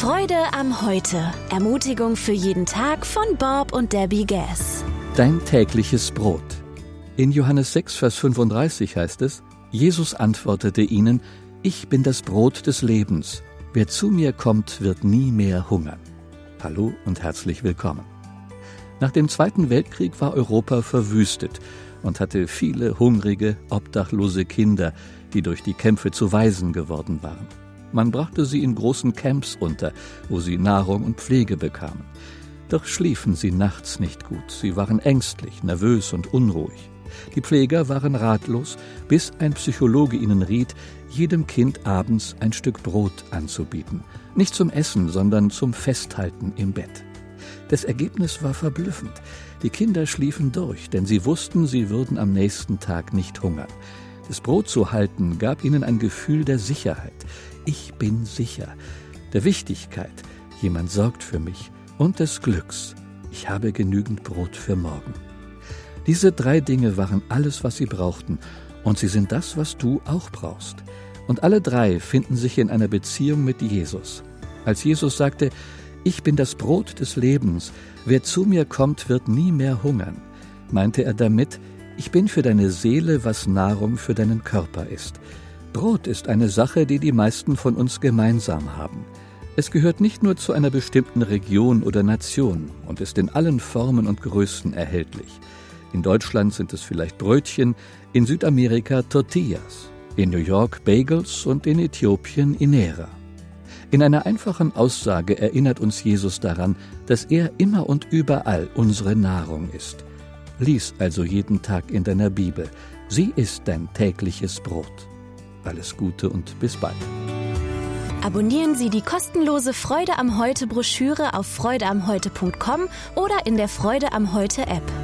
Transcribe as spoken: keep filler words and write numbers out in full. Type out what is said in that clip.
Freude am Heute. Ermutigung für jeden Tag von Bob und Debbie Gass. Dein tägliches Brot. In Johannes sechs, Vers fünfunddreißig heißt es: Jesus antwortete ihnen: Ich bin das Brot des Lebens. Wer zu mir kommt, wird nie mehr hungern. Hallo und herzlich willkommen. Nach dem Zweiten Weltkrieg war Europa verwüstet und hatte viele hungrige, obdachlose Kinder, die durch die Kämpfe zu Waisen geworden waren. Man brachte sie in großen Camps unter, wo sie Nahrung und Pflege bekamen. Doch schliefen sie nachts nicht gut. Sie waren ängstlich, nervös und unruhig. Die Pfleger waren ratlos, bis ein Psychologe ihnen riet, jedem Kind abends ein Stück Brot anzubieten. Nicht zum Essen, sondern zum Festhalten im Bett. Das Ergebnis war verblüffend. Die Kinder schliefen durch, denn sie wussten, sie würden am nächsten Tag nicht hungern. Das Brot zu halten gab ihnen ein Gefühl der Sicherheit. Ich bin sicher. Der Wichtigkeit, jemand sorgt für mich, und des Glücks. Ich habe genügend Brot für morgen. Diese drei Dinge waren alles, was sie brauchten, und sie sind das, was du auch brauchst. Und alle drei finden sich in einer Beziehung mit Jesus. Als Jesus sagte: Ich bin das Brot des Lebens, wer zu mir kommt, wird nie mehr hungern, meinte er damit: Ich bin für deine Seele, was Nahrung für deinen Körper ist. Brot ist eine Sache, die die meisten von uns gemeinsam haben. Es gehört nicht nur zu einer bestimmten Region oder Nation und ist in allen Formen und Größen erhältlich. In Deutschland sind es vielleicht Brötchen, in Südamerika Tortillas, in New York Bagels und in Äthiopien Inera. In einer einfachen Aussage erinnert uns Jesus daran, dass er immer und überall unsere Nahrung ist. Lies also jeden Tag in deiner Bibel. Sie ist dein tägliches Brot. Alles Gute und bis bald. Abonnieren Sie die kostenlose Freude am Heute Broschüre auf freude am heute punkt com oder in der Freude am Heute App.